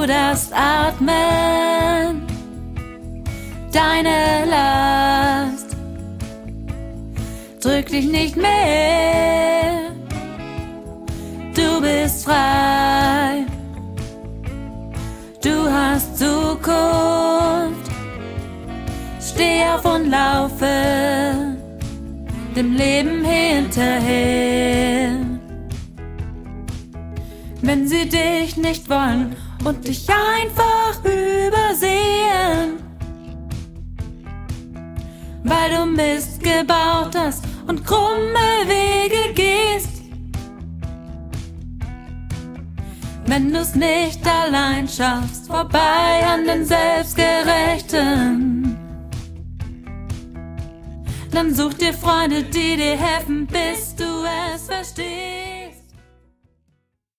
du darfst atmen, deine Last drückt dich nicht mehr, du bist frei, du hast Zukunft, steh auf und laufe dem Leben hinterher. Wenn sie dich nicht wollen und dich einfach übersehen, weil du Mist gebaut hast und krumme Wege gehst. Wenn du's nicht allein schaffst, vorbei an den Selbstgerechten, dann such dir Freunde, die dir helfen, bis du es verstehst.